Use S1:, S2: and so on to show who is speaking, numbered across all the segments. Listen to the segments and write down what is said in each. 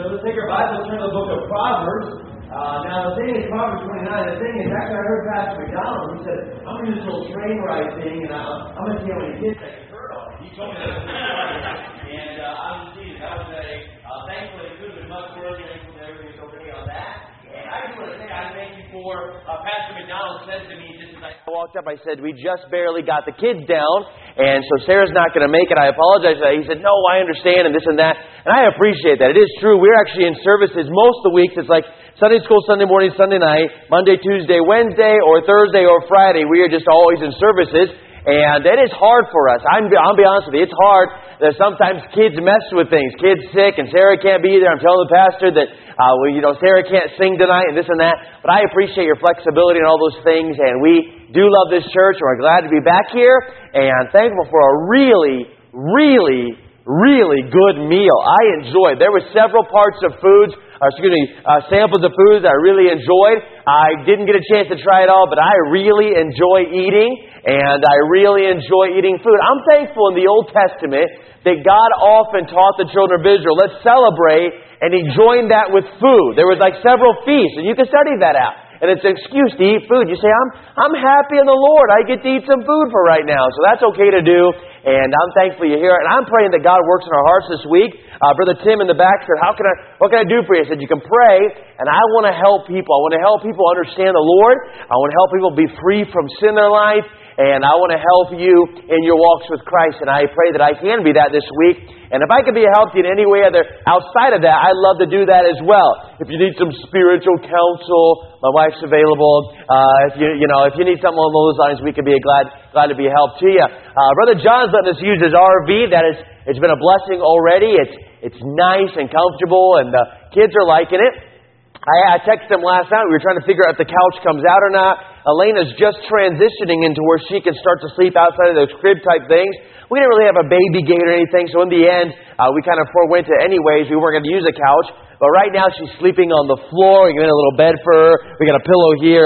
S1: So let's take our Bible and turn to the book of Proverbs. Now, the thing is, Proverbs 29, the thing is, after I heard Pastor McDonald, he said, I'm going to do this little train ride thing, and I'm going to see how many kids I can hurt on. He told me that. And I was seeing that was thankfully, it could have been much worse. Thankfully, everything's okay on that. And I just want to say, I thank you for Pastor McDonald said to me, just as I walked up, I said, we just barely got the kids down, and so Sarah's not going to make it. I apologize for that. He said, no, I understand, and this and that. And I appreciate that. It is true. We're actually in services most of the weeks. It's like Sunday school, Sunday morning, Sunday night, Monday, Tuesday, Wednesday, or Thursday, or Friday. We are just always in services. And it is hard for us. I'll be honest with you. It's hard that sometimes kids mess with things. Kids sick and Sarah can't be there. I'm telling the pastor that, Sarah can't sing tonight and this and that. But I appreciate your flexibility and all those things. And we do love this church. And we're glad to be back here. And thankful for a really, really, really good meal. I enjoyed. There were several parts of foods. Samples of foods I really enjoyed. I didn't get a chance to try it all, but I really enjoy eating, and I really enjoy eating food. I'm thankful in the Old Testament that God often taught the children of Israel, let's celebrate, and He joined that with food. There was like several feasts, and you can study that out. And it's an excuse to eat food. You say, I'm happy in the Lord. I get to eat some food for right now. So that's okay to do. And I'm thankful you're here. And I'm praying that God works in our hearts this week. Brother Tim in the back said, what can I do for you? I said, you can pray. And I want to help people. I want to help people understand the Lord. I want to help people be free from sin in their life. And I want to help you in your walks with Christ. And I pray that I can be that this week. And if I can be a help to you in any way other outside of that, I'd love to do that as well. If you need some spiritual counsel, my wife's available. If you need something along those lines, we can be glad to be a help to you. Brother John's letting us use his RV. It's been a blessing already. It's nice and comfortable, and the kids are liking it. I texted him last night. We were trying to figure out if the couch comes out or not. Elena's just transitioning into where she can start to sleep outside of those crib type things. We didn't really have a baby gate or anything, so in the end, we kind of forewent it anyways. We weren't going to use a couch. But right now, she's sleeping on the floor. We got a little bed for her. We got a pillow here,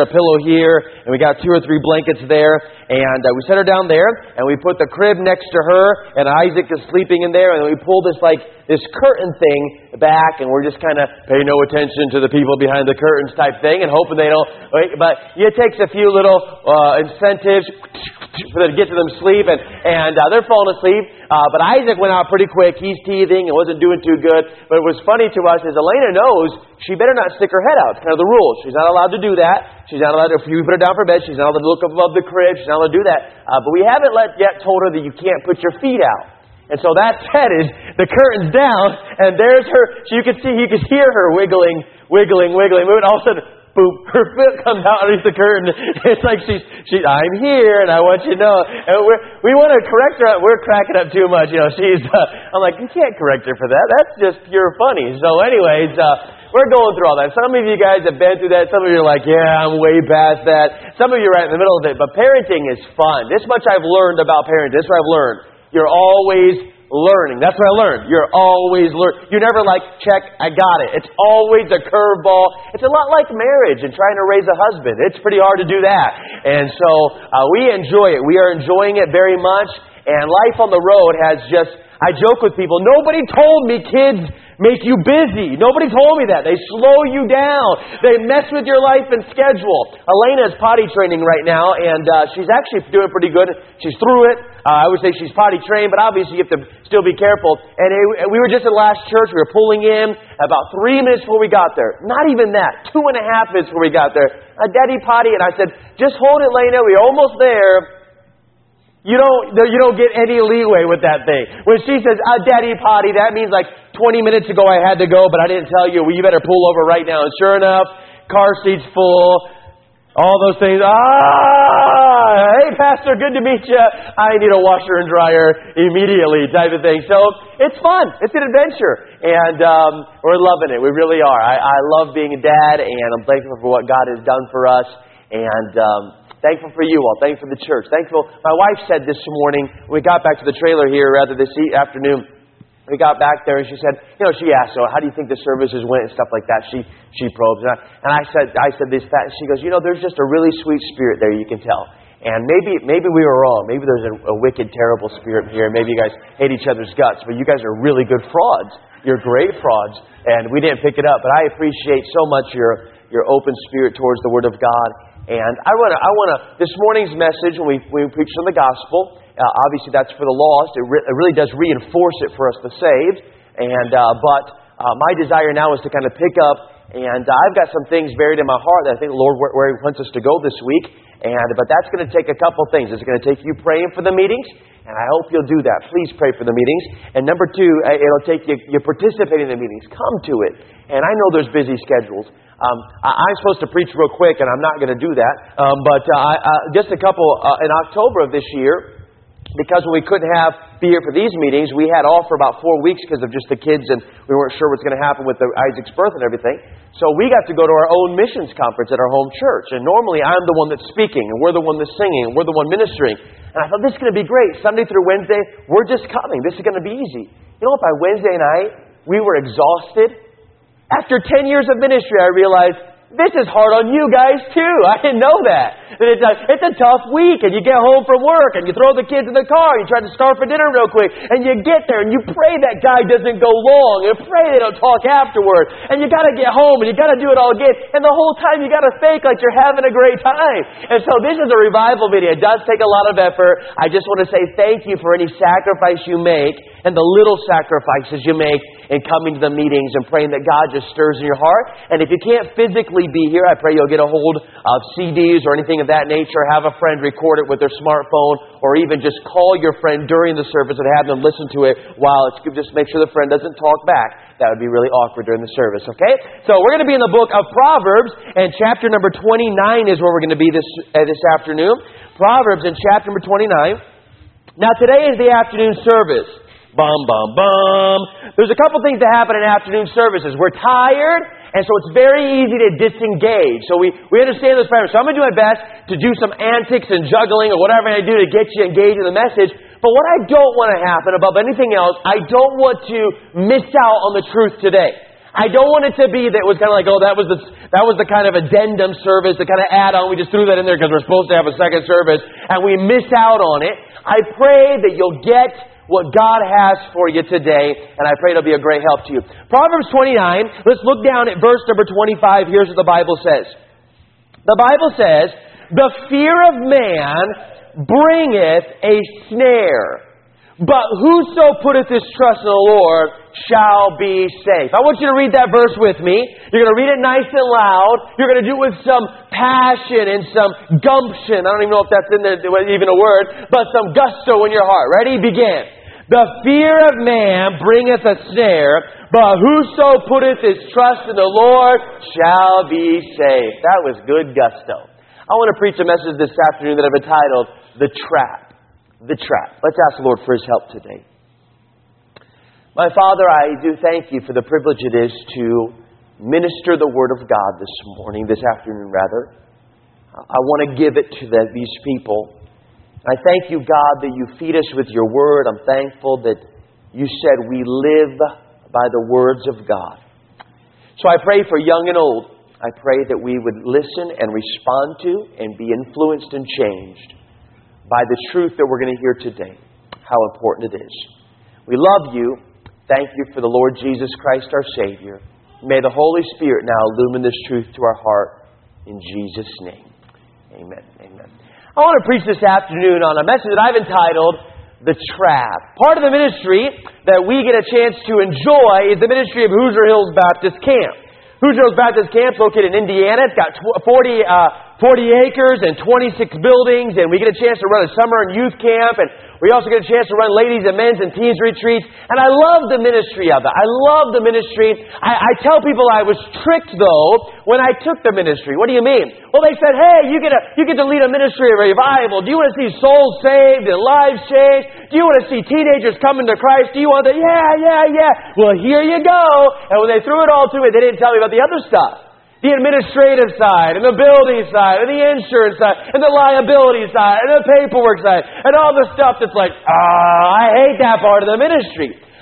S1: and we got 2 or 3 blankets there. And we set her down there, and we put the crib next to her, and Isaac is sleeping in there. And then we pull this curtain thing back, and we're just kind of pay no attention to the people behind the curtains type thing, and hoping they don't. But it takes a few little incentives for them to get to them sleep, and they're falling asleep. But Isaac went out pretty quick. He's teething and wasn't doing too good. But it was funny to us is Elena knows she better not stick her head out. It's kind of the rules. She's not allowed to do that. She's not allowed to, if you put her down for bed, she's not allowed to look above the crib. She's not allowed to do that. But we haven't yet told her that you can't put your feet out. And so that said is the curtain's down, and there's her. So you can hear her wiggling, moving. All of a sudden, boom, her foot comes out underneath the curtain. It's like I'm here, and I want you to know. And we want to correct her. We're cracking up too much. I'm like, you can't correct her for that. That's just pure funny. So anyways, we're going through all that. Some of you guys have been through that. Some of you are like, yeah, I'm way past that. Some of you are right in the middle of it. But parenting is fun. This much I've learned about parenting. This is what I've learned. You're always learning. That's what I learned. You're always learning. You never check, I got it. It's always a curveball. It's a lot like marriage and trying to raise a husband. It's pretty hard to do that. And so we enjoy it. We are enjoying it very much. And life on the road has I joke with people, nobody told me kids make you busy. Nobody told me that. They slow you down. They mess with your life and schedule. Elena is potty training right now, and she's actually doing pretty good. She's through it. I would say she's potty trained, but obviously you have to still be careful. And we were just at last church. We were pulling in about 3 minutes before we got there. Not even that. 2.5 minutes before we got there. Daddy potty, and I said, just hold it, Elena. We're almost there. You don't get any leeway with that thing. When she says, Daddy potty, that means 20 minutes ago I had to go, but I didn't tell you. Well, you better pull over right now. And sure enough, car seat's full. All those things. Hey, Pastor, good to meet you. I need a washer and dryer immediately type of thing. So it's fun. It's an adventure. And we're loving it. We really are. I love being a dad, and I'm thankful for what God has done for us. And thankful for you all. Thankful for the church. Thankful. My wife said this morning, we got back to the trailer here this afternoon. We got back there and she said, she asked, so how do you think the services went and stuff like that? She probes. And I said this, that. And she goes, there's just a really sweet spirit there, you can tell.
S2: And maybe we were wrong. Maybe there's a wicked, terrible spirit here. Maybe you guys hate each other's guts. But you guys are really good frauds. You're great frauds. And we didn't pick it up. But I appreciate so much your open spirit towards the Word of God. And I want to this morning's message, when we preach on the gospel, obviously that's for the lost. It really does reinforce it for us, the saved. And but my desire now is to kind of pick up. And I've got some things buried in my heart that I think the Lord where He wants us to go this week. But that's going to take a couple things. It's going to take you praying for the meetings, and I hope you'll do that. Please pray for the meetings. And number two, it'll take you participating in the meetings. Come to it. And I know there's busy schedules. I'm supposed to preach real quick, and I'm not going to do that. But just a couple, in October of this year, because when we couldn't be here for these meetings, we had off for about 4 weeks because of just the kids, and we weren't sure what's going to happen with Isaac's birth and everything. So we got to go to our own missions conference at our home church. And normally I'm the one that's speaking, and we're the one that's singing, and we're the one ministering. And I thought, this is going to be great. Sunday through Wednesday, we're just coming. This is going to be easy. You know what? By Wednesday night, we were exhausted. After 10 years of ministry, I realized, this is hard on you guys too. I didn't know that. It's a tough week, and you get home from work, and you throw the kids in the car, and you try to start for dinner real quick, and you get there, and you pray that guy doesn't go long, and pray they don't talk afterward, and you got to get home, and you got to do it all again, and the whole time you got to fake like you're having a great time. And so this is a revival video. It does take a lot of effort. I just want to say thank you for any sacrifice you make, and the little sacrifices you make in coming to the meetings and praying that God just stirs in your heart. And if you can't physically be here, I pray you'll get a hold of CDs or anything of that nature. Have a friend record it with their smartphone, or even just call your friend during the service and have them listen to it while it's just make sure the friend doesn't talk back. That would be really awkward during the service, okay? So we're going to be in the book of Proverbs, and chapter number 29 is where we're going to be this afternoon. Proverbs in chapter number 29. Now today is the afternoon service. Bum, bum, bum. There's a couple things that happen in afternoon services. We're tired, and so it's very easy to disengage. So we understand this parameter. So I'm going to do my best to do some antics and juggling or whatever I do to get you engaged in the message. But what I don't want to happen above anything else, I don't want to miss out on the truth today. I don't want it to be that it was kind of like, oh, that was the kind of addendum service, the kind of add-on. We just threw that in there because we're supposed to have a second service, and we miss out on it. I pray that you'll get what God has for you today, and I pray it'll be a great help to you. Proverbs 29, let's look down at verse number 25. Here's what the Bible says. The Bible says, the fear of man bringeth a snare, but whoso putteth his trust in the Lord shall be safe. I want you to read that verse with me. You're going to read it nice and loud. You're going to do it with some passion and some gumption. I don't even know if that's in there, even a word, but some gusto in your heart. Ready? Begin. The fear of man bringeth a snare, but whoso putteth his trust in the Lord shall be safe. That was good gusto. I want to preach a message this afternoon that I've entitled, The Trap. The Trap. Let's ask the Lord for His help today. My Father, I do thank You for the privilege it is to minister the Word of God this afternoon rather. I want to give it to these people. I thank You, God, that You feed us with Your Word. I'm thankful that You said we live by the words of God. So I pray for young and old. I pray that we would listen and respond to and be influenced and changed by the truth that we're going to hear today. How important it is. We love You. Thank You for the Lord Jesus Christ, our Savior. May the Holy Spirit now illumine this truth to our heart. In Jesus' name. Amen. Amen. I want to preach this afternoon on a message that I've entitled, The Trap. Part of the ministry that we get a chance to enjoy is the ministry of Hoosier Hills Baptist Camp. Hoosier Hills Baptist Camp is located in Indiana. It's got 40 acres and 26 buildings, and we get a chance to run a summer and youth camp, and we also get a chance to run ladies and men's and teens retreats, and I love the ministry of it. I love the ministry. I tell people I was tricked, though, when I took the ministry. What do you mean? Well, they said, hey, you get to lead a ministry of revival. Do you want to see souls saved and lives changed? Do you want to see teenagers coming to Christ? Do you want that? Yeah. Well, here you go. And when they threw it all to me, they didn't tell me about the other stuff. The administrative side, and the building side, and the insurance side, and the liability side, and the paperwork side, and all the stuff that's like, I hate that part of the ministry.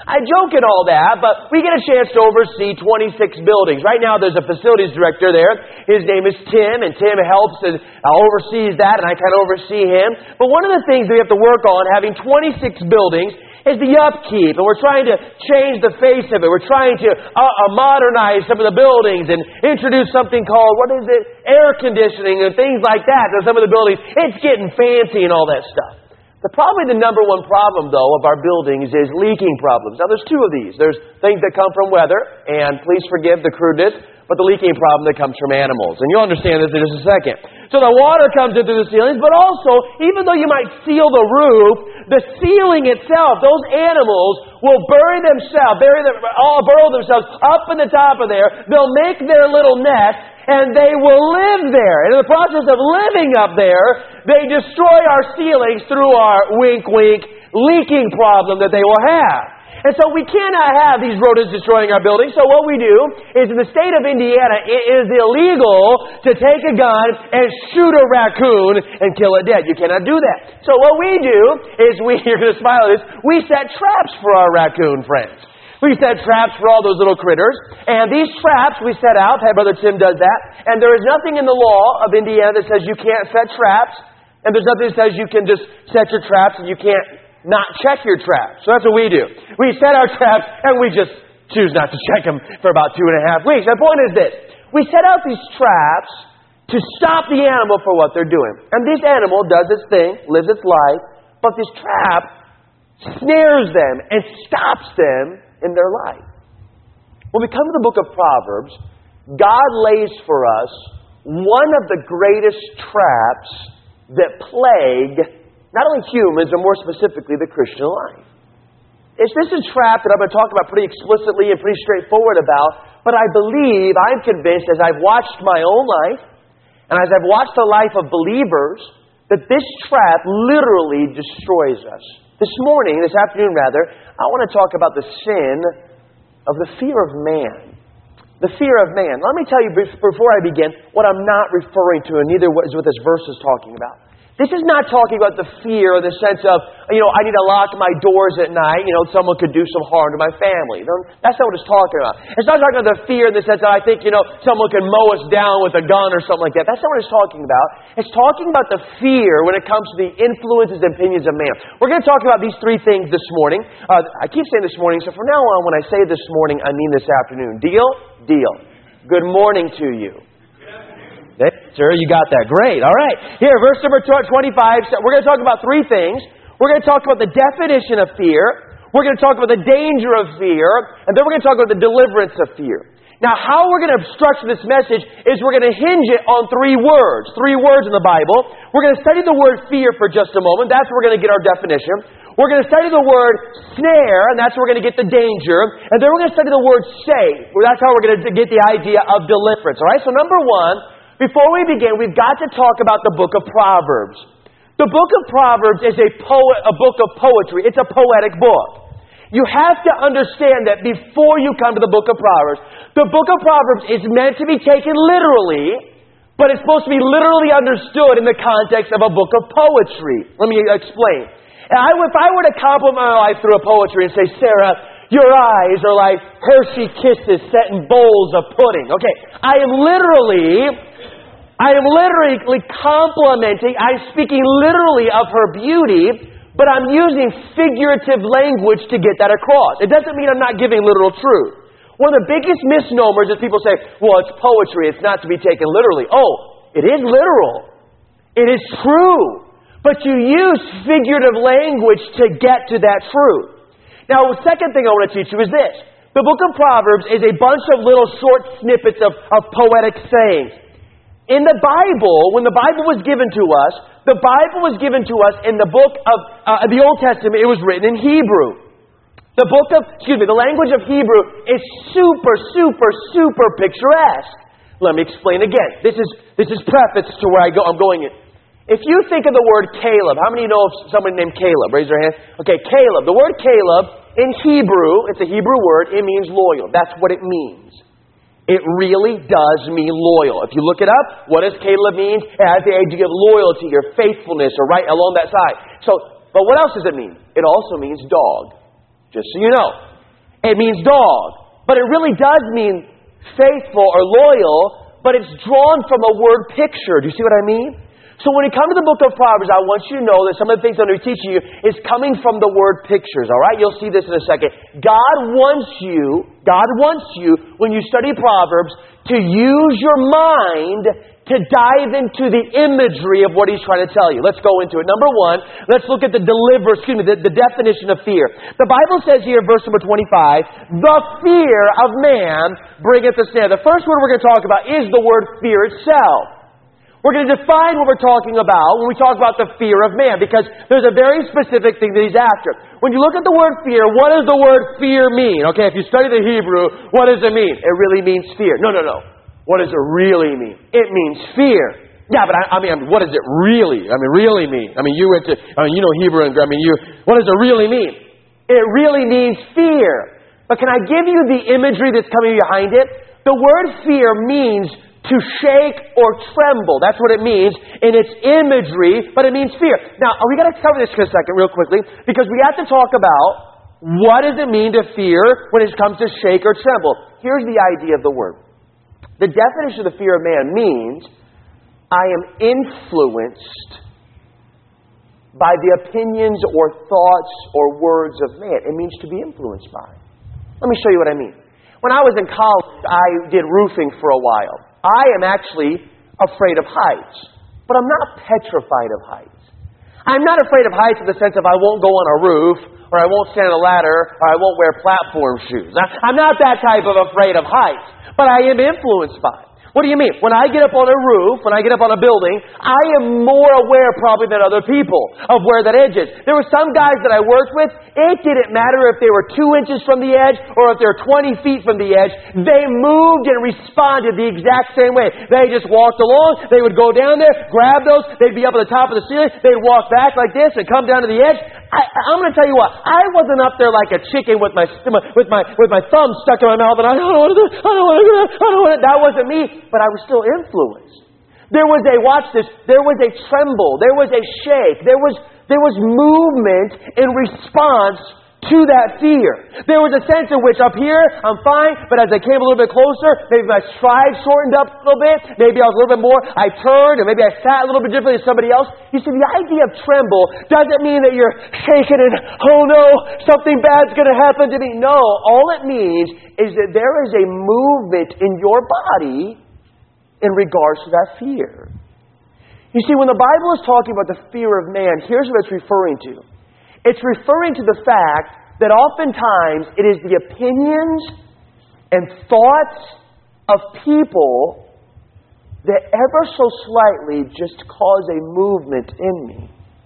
S2: I joke and all that, but we get a chance to oversee 26 buildings. Right now there's a facilities director there. His name is Tim, and Tim helps and oversees that, and I kind of oversee him. But one of the things that we have to work on, having 26 buildings, is the upkeep. And we're trying to change the face of it. We're trying to modernize some of the buildings and introduce something called, air conditioning and things like that to some of the buildings. It's getting fancy and all that stuff. Probably the number one problem, though, of our buildings is leaking problems. Now, there's two of these. There's things that come from weather, and please forgive the crudeness, but the leaking problem that comes from animals. And you'll understand this in just a second. So the water comes in through the ceilings, but also, even though you might seal the roof, the ceiling itself, those animals will burrow themselves up in the top of there. They'll make their little nest, and they will live there. And in the process of living up there, they destroy our ceilings through our wink-wink leaking problem that they will have. And so we cannot have these rodents destroying our buildings. So what we do is, in the state of Indiana, it is illegal to take a gun and shoot a raccoon and kill it dead. You cannot do that. So what we do is you're going to smile at this, we set traps for our raccoon friends. We set traps for all those little critters. And these traps we set out. Hey, Brother Tim does that. And there is nothing in the law of Indiana that says you can't set traps. And there's nothing that says you can just set your traps and you can't not check your traps. So that's what we do. We set our traps and we just choose not to check them for about 2.5 weeks. The point is this. We set out these traps to stop the animal for what they're doing. And this animal does its thing, lives its life, but this trap snares them and stops them in their life. When we come to the book of Proverbs, God lays for us one of the greatest traps that plague not only humans, but more specifically the Christian life. This is a trap that I'm going to talk about pretty explicitly and pretty straightforward about, but I'm convinced as I've watched my own life, and as I've watched the life of believers, that this trap literally destroys us. This afternoon, I want to talk about the sin of the fear of man. The fear of man. Let me tell you before I begin what I'm not referring to, and neither is what this verse is talking about. This is not talking about the fear or the sense of, I need to lock my doors at night, someone could do some harm to my family. That's not what it's talking about. It's not talking about the fear in the sense that I think, someone can mow us down with a gun or something like that. That's not what it's talking about. It's talking about the fear when it comes to the influences and opinions of man. We're going to talk about these three things this morning. I keep saying this morning, so from now on, when I say this morning, I mean this afternoon. Deal? Deal. Good morning to you. Sir, you got that. Great. All right. Here, verse number 25. We're going to talk about three things. We're going to talk about the definition of fear. We're going to talk about the danger of fear. And then we're going to talk about the deliverance of fear. Now, how we're going to structure this message is we're going to hinge it on three words. 3 words in the Bible. We're going to study the word fear for just a moment. That's where we're going to get our definition. We're going to study the word snare, and that's where we're going to get the danger. And then we're going to study the word save. That's how we're going to get the idea of deliverance. All right? So number one, before we begin, we've got to talk about the book of Proverbs. The book of Proverbs is a book of poetry. It's a poetic book. You have to understand that before you come to the book of Proverbs. The book of Proverbs is meant to be taken literally, but it's supposed to be literally understood in the context of a book of poetry. Let me explain. If I were to compliment my life through a poetry and say, Sarah, your eyes are like Hershey Kisses set in bowls of pudding. Okay, I am literally complimenting, I'm speaking literally of her beauty, but I'm using figurative language to get that across. It doesn't mean I'm not giving literal truth. One of the biggest misnomers is people say, well, it's poetry, it's not to be taken literally. Oh, it is literal. It is true. But you use figurative language to get to that truth. Now, the second thing I want to teach you is this. The book of Proverbs is a bunch of little short snippets of poetic sayings. In the Bible, when the Bible was given to us, the Bible was given to us in the book of the Old Testament. It was written in Hebrew. The language of Hebrew is super picturesque. Let me explain again. This is preface to where I'm going in. If you think of the word Caleb, how many know of somebody named Caleb? Raise your hand. Okay, Caleb. The word Caleb in Hebrew, it's a Hebrew word. It means loyal. That's what it means. It really does mean loyal. If you look it up, what does Caleb mean? It has the idea of loyalty or faithfulness or right along that side. But what else does it mean? It also means dog. Just so you know. It means dog. But it really does mean faithful or loyal, but it's drawn from a word picture. Do you see what I mean? So when you come to the book of Proverbs, I want you to know that some of the things I'm going to be teaching you is coming from the word pictures, all right? You'll see this in a second. God wants you, when you study Proverbs, to use your mind to dive into the imagery of what he's trying to tell you. Let's go into it. Number one, let's look at the definition of fear. The Bible says here, verse number 25, the fear of man bringeth a snare. The first word we're going to talk about is the word fear itself. We're going to define what we're talking about when we talk about the fear of man, because there's a very specific thing that he's after. When you look at the word fear, what does the word fear mean? Okay, if you study the Hebrew, what does it mean? It really means fear. No. What does it really mean? It means fear. Yeah, but I mean, what does it really mean? You went to, you know Hebrew, what does it really mean? It really means fear. But can I give you the imagery that's coming behind it? The word fear means to shake or tremble. That's what it means in its imagery, but it means fear. Now, we got to cover this for a second real quickly, because we have to talk about what does it mean to fear when it comes to shake or tremble. Here's the idea of the word. The definition of the fear of man means I am influenced by the opinions or thoughts or words of man. It means to be influenced by. Let me show you what I mean. When I was in college, I did roofing for a while. I am actually afraid of heights, but I'm not petrified of heights. I'm not afraid of heights in the sense of I won't go on a roof, or I won't stand on a ladder, or I won't wear platform shoes. I'm not that type of afraid of heights, but I am influenced by it. What do you mean? When I get up on a roof, when I get up on a building, I am more aware probably than other people of where that edge is. There were some guys that I worked with, it didn't matter if they were 2 inches from the edge or if they were 20 feet from the edge. They moved and responded the exact same way. They just walked along, they would go down there, grab those, they'd be up at the top of the ceiling, they'd walk back like this and come down to the edge. I'm going to tell you what, I wasn't up there like a chicken with my thumb stuck in my mouth and I don't want to do it, I don't want to do it, I don't want to. That wasn't me, but I was still influenced. There was a, watch this, there was a tremble, there was a shake, there was movement in response to that fear. There was a sense in which up here, I'm fine, but as I came a little bit closer, maybe my stride shortened up a little bit, maybe I was a little bit more, I turned, or maybe I sat a little bit differently than somebody else. You see, the idea of tremble doesn't mean that you're shaking and, oh no, something bad's going to happen to me. No, all it means is that there is a movement in your body in regards to that fear. You see, when the Bible is talking about the fear of man, here's what it's referring to. It's referring to the fact that oftentimes it is the opinions and thoughts of people that ever so slightly just cause a movement in me.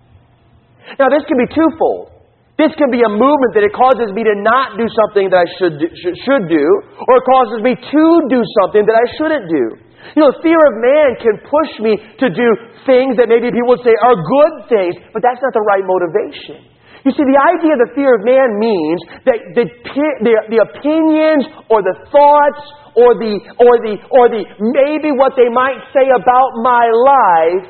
S2: Now, this can be twofold. This can be a movement that it causes me to not do something that I should do, or it causes me to do something that I shouldn't do. You know, fear of man can push me to do things that maybe people would say are good things, but that's not the right motivation. You see, the idea of the fear of man means that the opinions or the thoughts or the maybe what they might say about my life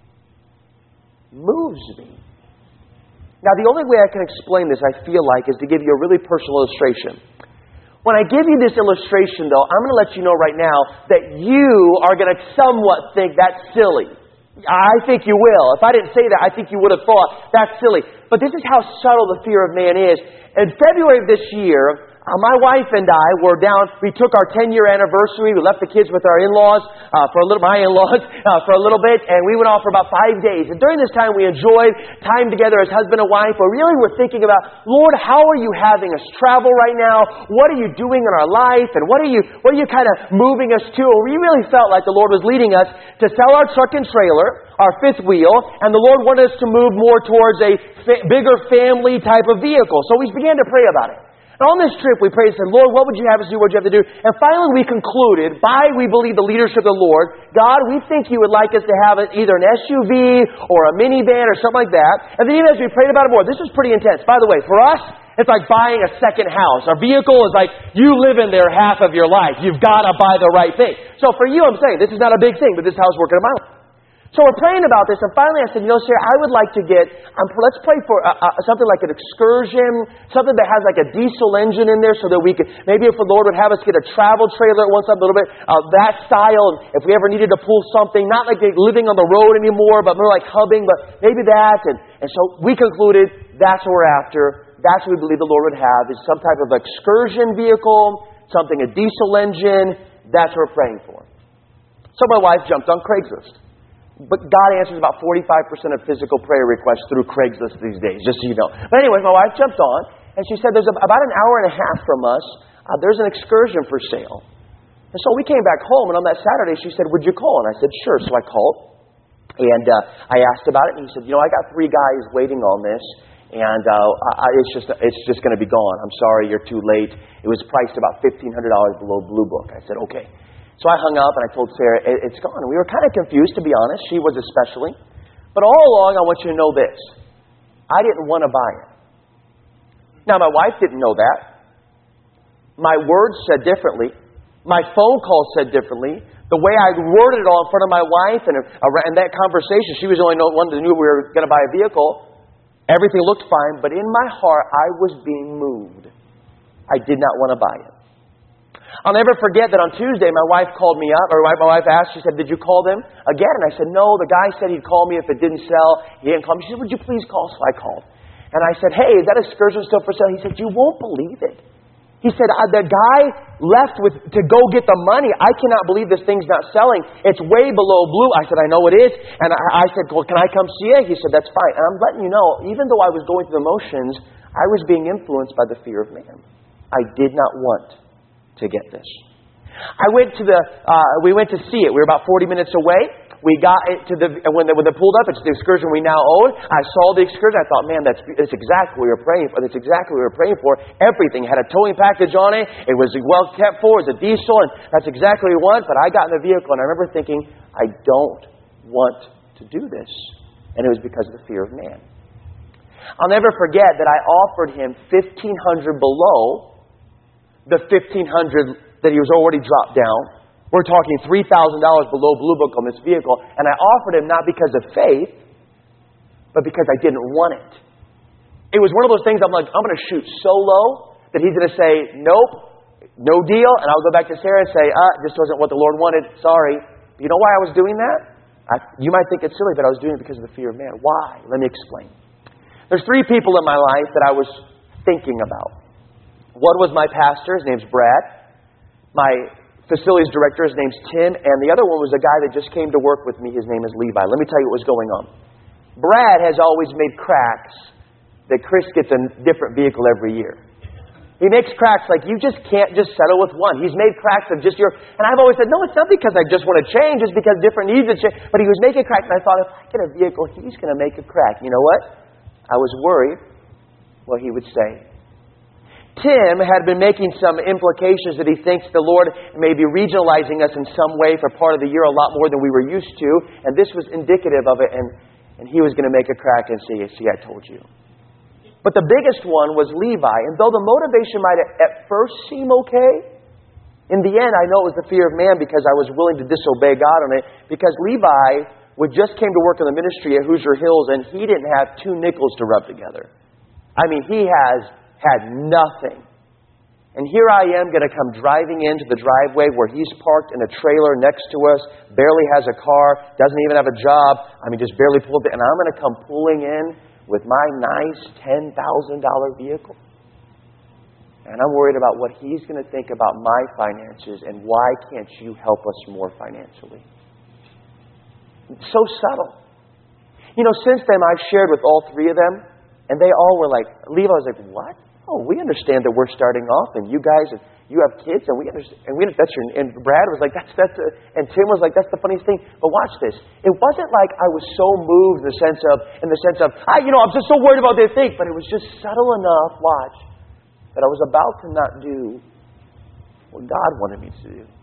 S2: moves me. Now, the only way I can explain this, I feel like, is to give you a really personal illustration. When I give you this illustration, though, I'm going to let you know right now that you are going to somewhat think that's silly. I think you will. If I didn't say that, I think you would have thought that's silly. But this is how subtle the fear of man is. In February of this year, my wife and I were down. We took our 10-year anniversary. We left the kids with our in-laws, my in-laws, for a little bit, and we went off for about 5 days. And during this time, we enjoyed time together as husband and wife. But really, we're thinking about, Lord, how are you having us travel right now? What are you doing in our life? And what are you kind of moving us to? And we really felt like the Lord was leading us to sell our truck and trailer, our fifth wheel, and the Lord wanted us to move more towards a bigger family type of vehicle. So we began to pray about it. And on this trip, we prayed and said, Lord, what would you have us do? What would you have to do? And finally, we concluded, we believe, the leadership of the Lord, God, we think you would like us to have either an SUV or a minivan or something like that. And then even as we prayed about it more, this was pretty intense. By the way, for us, it's like buying a second house. Our vehicle is like you live in there half of your life. You've got to buy the right thing. So for you, I'm saying, this is not a big thing, but this is how it's working in my life. So we're praying about this, and finally I said, Sarah, I would like to get, let's pray for something like an excursion, something that has like a diesel engine in there so that we could, maybe if the Lord would have us get a travel trailer at one time, a little bit of that style, and if we ever needed to pull something, not like living on the road anymore, but more like hubbing, but maybe that. And so we concluded that's what we're after. That's what we believe the Lord would have, is some type of excursion vehicle, something, a diesel engine. That's what we're praying for. So my wife jumped on Craigslist. But God answers about 45% of physical prayer requests through Craigslist these days, just so you know. But anyway, my wife jumped on, and she said there's about an hour and a half from us, there's an excursion for sale. And so we came back home, and on that Saturday, she said, would you call? And I said, sure. So I called, and I asked about it, and he said, I got 3 guys waiting on this, and it's just going to be gone. I'm sorry, you're too late. It was priced about $1,500 below Blue Book. I said, okay. So I hung up and I told Sarah, it's gone. And we were kind of confused, to be honest. She was especially. But all along, I want you to know this. I didn't want to buy it. Now, my wife didn't know that. My words said differently. My phone call said differently. The way I worded it all in front of my wife and that conversation, she was the only one that knew we were going to buy a vehicle. Everything looked fine. But in my heart, I was being moved. I did not want to buy it. I'll never forget that on Tuesday, my wife called me up, or my wife asked, she said, did you call them again? And I said, no, the guy said he'd call me if it didn't sell. He didn't call me. She said, would you please call? So I called. And I said, hey, is that excursion still for sale? He said, you won't believe it. He said, the guy left to go get the money. I cannot believe this thing's not selling. It's way below Blue. I said, I know it is. And I said, well, can I come see it? He said, that's fine. And I'm letting you know, even though I was going through the motions, I was being influenced by the fear of man. I did not want to get this. We went to see it. We were about 40 minutes away. We got it when they pulled up, it's the excursion we now own. I saw the excursion. I thought, man, that's exactly what we were praying for. That's exactly what we were praying for. Everything had a towing package on it. It was well kept for. It was a diesel, and that's exactly what we want. But I got in the vehicle, and I remember thinking, I don't want to do this. And it was because of the fear of man. I'll never forget that I offered him $1,500 below the $1,500 that he was already dropped down. We're talking $3,000 below Blue Book on this vehicle. And I offered him not because of faith, but because I didn't want it. It was one of those things I'm like, I'm going to shoot so low that he's going to say, nope, no deal. And I'll go back to Sarah and say, this wasn't what the Lord wanted. Sorry. But you know why I was doing that? You might think it's silly, but I was doing it because of the fear of man. Why? Let me explain. There's 3 people in my life that I was thinking about. One was my pastor, his name's Brad. My facilities director, his name's Tim. And the other one was a guy that just came to work with me. His name is Levi. Let me tell you what was going on. Brad has always made cracks that Chris gets a different vehicle every year. He makes cracks like you just can't just settle with one. He's made cracks of just your... And I've always said, no, it's not because I just want to change. It's because different needs to change. But he was making cracks. And I thought, if I get a vehicle, he's going to make a crack. You know what? I was worried what he would say. Tim had been making some implications that he thinks the Lord may be regionalizing us in some way for part of the year a lot more than we were used to. And this was indicative of it. And he was going to make a crack and say, see, I told you. But the biggest one was Levi. And though the motivation might at first seem okay, in the end I know it was the fear of man because I was willing to disobey God on it. Because Levi just came to work in the ministry at Hoosier Hills and he didn't have 2 nickels to rub together. I mean, he has had nothing. And here I am going to come driving into the driveway where he's parked in a trailer next to us, barely has a car, doesn't even have a job. I mean, just barely pulled it. And I'm going to come pulling in with my nice $10,000 vehicle. And I'm worried about what he's going to think about my finances and why can't you help us more financially? It's so subtle. Since then I've shared with all 3 of them, and they all were like, Levi was like, what? Oh, we understand that we're starting off, and you guys, you have kids, and we understand, and Brad was like, and Tim was like, that's the funniest thing. But watch this. It wasn't like I was so moved in the sense of, I'm just so worried about their thing, but it was just subtle enough, watch, that I was about to not do what God wanted me to do.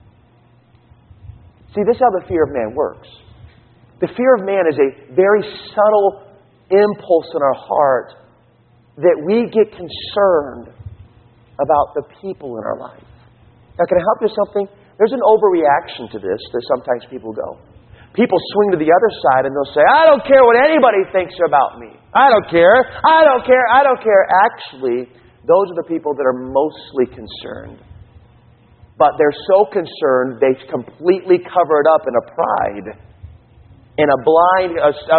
S2: See, this is how the fear of man works. The fear of man is a very subtle impulse in our heart that we get concerned about the people in our life. Now, can I help you with something? There's an overreaction to this that sometimes people go. People swing to the other side and they'll say, I don't care what anybody thinks about me. I don't care. I don't care. I don't care. Actually, those are the people that are mostly concerned. But they're so concerned, they completely cover it up in a pride. In a blind,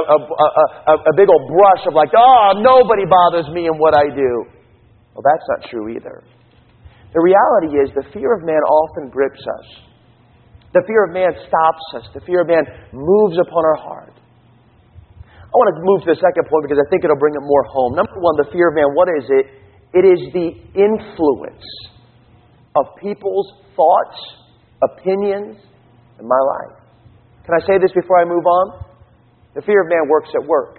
S2: a big old brush of like, oh, nobody bothers me in what I do. Well, that's not true either. The reality is the fear of man often grips us. The fear of man stops us. The fear of man moves upon our heart. I want to move to the second point because I think it'll bring it more home. Number one, the fear of man, what is it? It is the influence of people's thoughts, opinions, in my life. Can I say this before I move on? The fear of man works at work.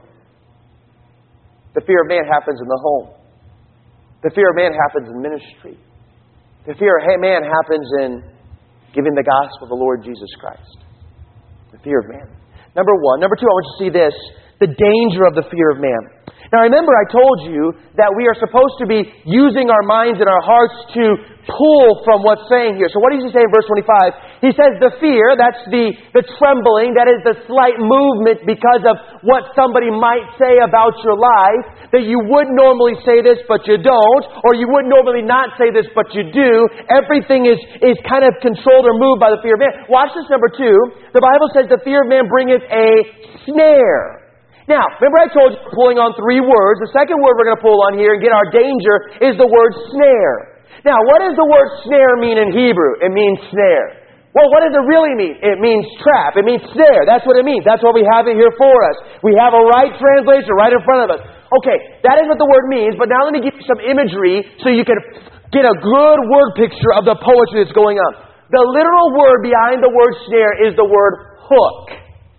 S2: The fear of man happens in the home. The fear of man happens in ministry. The fear of man happens in giving the gospel of the Lord Jesus Christ. The fear of man. Number one. Number two, I want you to see this. The danger of the fear of man. Now remember I told you that we are supposed to be using our minds and our hearts to pull from what's saying here. So what does he say in verse 25? He says the fear, that's the trembling, that is the slight movement because of what somebody might say about your life, that you would normally say this but you don't, or you would normally not say this but you do. Everything is kind of controlled or moved by the fear of man. Watch this, number two. The Bible says the fear of man bringeth a snare. Now, remember I told you we're pulling on three words. The second word we're going to pull on here and get our danger is the word snare. Now, what does the word snare mean in Hebrew? It means snare. Well, what does it really mean? It means trap. It means snare. That's what it means. That's why we have it here for us. We have a right translation right in front of us. Okay, that is what the word means, but now let me give you some imagery so you can get a good word picture of the poetry that's going on. The literal word behind the word snare is the word hook.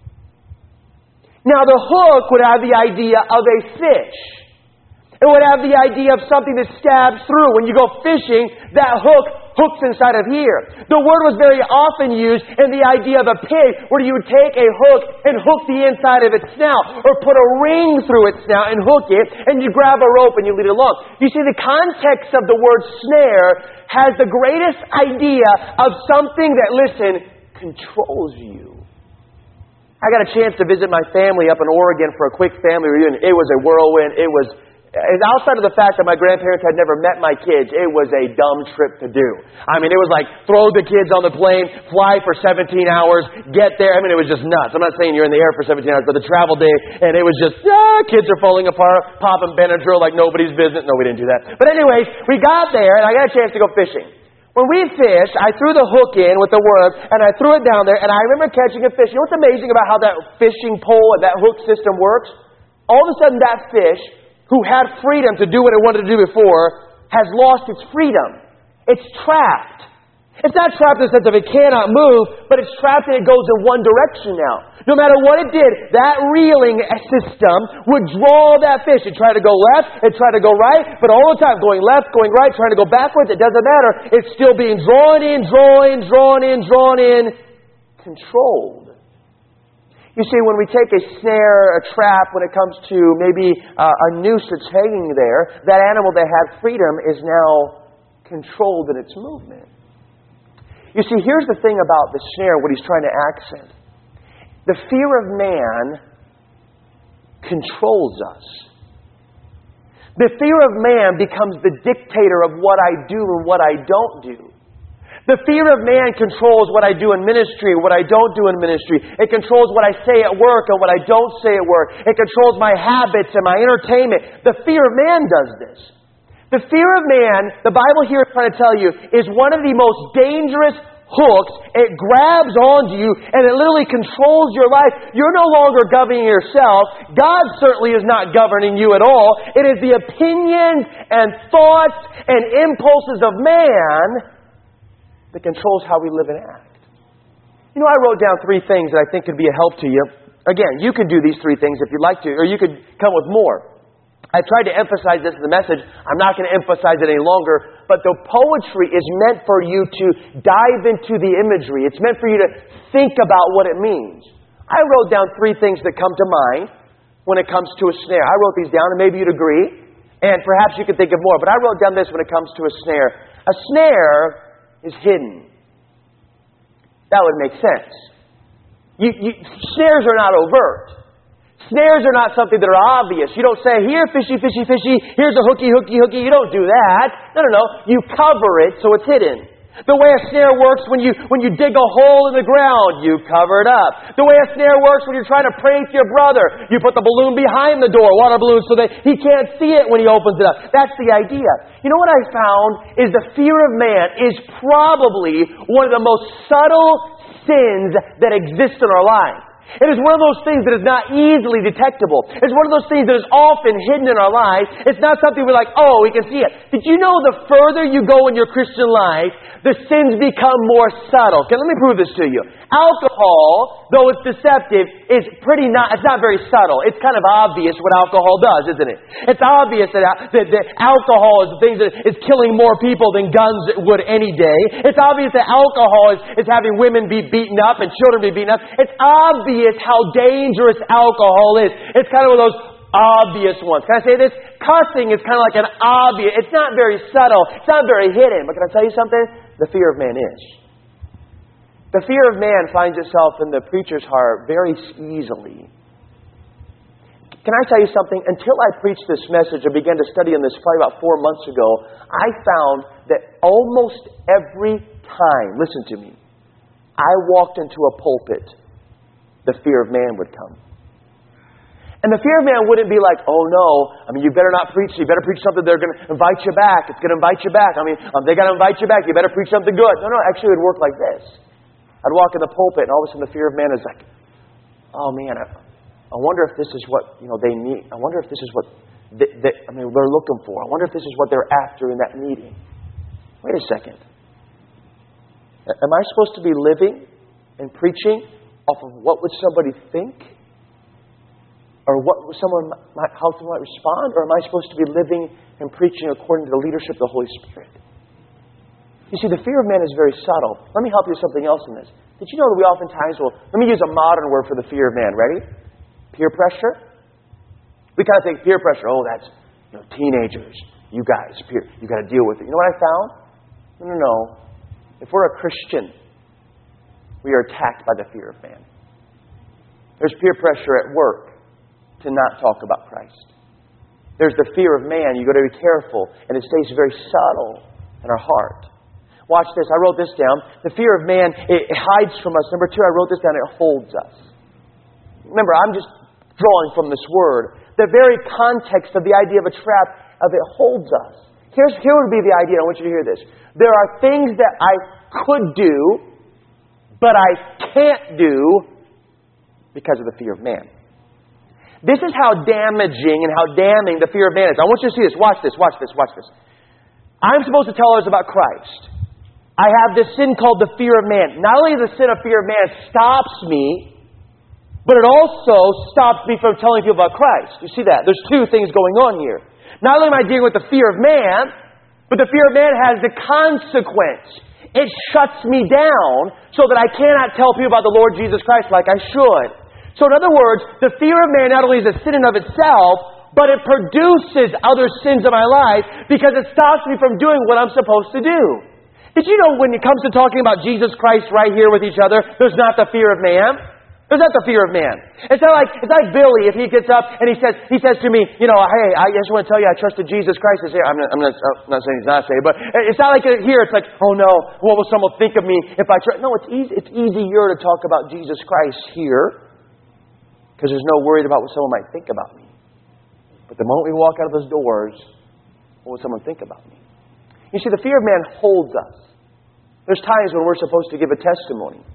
S2: Now, the hook would have the idea of a fish. It would have the idea of something that stabs through. When you go fishing, that hooks inside of here. The word was very often used in the idea of a pig, where you would take a hook and hook the inside of its snout, or put a ring through its snout and hook it, and you grab a rope and you lead it along. You see, the context of the word snare has the greatest idea of something that, listen, controls you. I got a chance to visit my family up in Oregon for a quick family reunion. It was a whirlwind. And outside of the fact that my grandparents had never met my kids, it was a dumb trip to do. I mean, it was like throw the kids on the plane, fly for 17 hours, get there. I mean, it was just nuts. I'm not saying you're in the air for 17 hours, but the travel day, and it was just, kids are falling apart, popping Benadryl like nobody's business. No, we didn't do that. But anyways, we got there, and I got a chance to go fishing. When we fished, I threw the hook in with the worm, and I threw it down there, and I remember catching a fish. You know what's amazing about how that fishing pole and that hook system works? All of a sudden, that fish, who had freedom to do what it wanted to do before, has lost its freedom. It's trapped. It's not trapped in the sense of it cannot move, but it's trapped and it goes in one direction now. No matter what it did, that reeling system would draw that fish. It tried to go left, it tried to go right, but all the time going left, going right, trying to go backwards, it doesn't matter. It's still being drawn in, controlled. You see, when we take a snare, a trap, when it comes to maybe a noose that's hanging there, that animal that had freedom is now controlled in its movement. You see, here's the thing about the snare, what he's trying to accent. The fear of man controls us. The fear of man becomes the dictator of what I do and what I don't do. The fear of man controls what I do in ministry and what I don't do in ministry. It controls what I say at work and what I don't say at work. It controls my habits and my entertainment. The fear of man does this. The fear of man, the Bible here is trying to tell you, is one of the most dangerous hooks. It grabs onto you and it literally controls your life. You're no longer governing yourself. God certainly is not governing you at all. It is the opinions and thoughts and impulses of man that controls how we live and act. You know, I wrote down 3 things that I think could be a help to you. Again, you could do these 3 things if you'd like to, or you could come with more. I tried to emphasize this in the message. I'm not going to emphasize it any longer. But the poetry is meant for you to dive into the imagery. It's meant for you to think about what it means. I wrote down 3 things that come to mind when it comes to a snare. I wrote these down, and maybe you'd agree. And perhaps you could think of more. But I wrote down this when it comes to a snare. A snare is hidden. That would make sense. Snares are not overt. Snares are not something that are obvious. You don't say, here, fishy, fishy, fishy, here's a hooky, hooky, hooky. You don't do that. No. You cover it so it's hidden. The way a snare works when you dig a hole in the ground, you cover it up. The way a snare works when you're trying to pray to your brother, you put the balloon behind the door, water balloon, so that he can't see it when he opens it up. That's the idea. You know what I found is the fear of man is probably one of the most subtle sins that exist in our lives. It is one of those things that is not easily detectable. It's one of those things that is often hidden in our lives. It's not something we're like, oh, we can see it. Did you know the further you go in your Christian life, the sins become more subtle? Okay, let me prove this to you. Alcohol, though it's deceptive, it's not very subtle. It's kind of obvious what alcohol does, isn't it? It's obvious that alcohol is the thing that is killing more people than guns would any day. It's obvious that alcohol is having women be beaten up and children be beaten up. It's obvious how dangerous alcohol is. It's kind of one of those obvious ones. Can I say this? Cussing is kind of like an obvious. It's not very subtle. It's not very hidden. But can I tell you something? The fear of man is. The fear of man finds itself in the preacher's heart very easily. Can I tell you something? Until I preached this message and began to study on this probably about 4 months ago, I found that almost every time, listen to me, I walked into a pulpit, the fear of man would come. And the fear of man wouldn't be like, oh no, you better not preach. You better preach something they're going to invite you back. It's going to invite you back. They got to invite you back. You better preach something good. No, actually it would work like this. I'd walk in the pulpit and all of a sudden the fear of man is like, oh man, I wonder if this is what they need. I wonder if this is what they're looking for. I wonder if this is what they're after in that meeting. Wait a second. Am I supposed to be living and preaching off of what would somebody think? Or how someone might respond? Or am I supposed to be living and preaching according to the leadership of the Holy Spirit? You see, the fear of man is very subtle. Let me help you with something else in this. Did you know that we oftentimes let me use a modern word for the fear of man. Ready? Peer pressure. We kind of think peer pressure, oh, that's teenagers. You guys, you got to deal with it. You know what I found? No. If we're a Christian, we are attacked by the fear of man. There's peer pressure at work to not talk about Christ. There's the fear of man. You've got to be careful. And it stays very subtle in our heart. Watch this. I wrote this down. The fear of man, it hides from us. Number 2, I wrote this down. It holds us. Remember, I'm just drawing from this word. The very context of the idea of a trap, of it holds us. Here would be the idea. I want you to hear this. There are things that I could do, but I can't do because of the fear of man. This is how damaging and how damning the fear of man is. I want you to see this. Watch this. I'm supposed to tell others about Christ. I have this sin called the fear of man. Not only the sin of fear of man stops me, but it also stops me from telling people about Christ. You see that? There's 2 things going on here. Not only am I dealing with the fear of man, but the fear of man has the consequence. It shuts me down so that I cannot tell people about the Lord Jesus Christ like I should. So in other words, the fear of man not only is a sin in of itself, but it produces other sins in my life because it stops me from doing what I'm supposed to do. Did you know when it comes to talking about Jesus Christ right here with each other, there's not the fear of man? There's not the fear of man. It's like Billy if he gets up and he says to me, hey, I just want to tell you I trusted Jesus Christ. I say, I'm not saying he's not saved, but it's not like here. It's like, oh no, what will someone think of me if I trust? No, it's easy. It's easier to talk about Jesus Christ here because there's no worried about what someone might think about me. But the moment we walk out of those doors, what will someone think about me? You see, the fear of man holds us. There's times when we're supposed to give a testimony.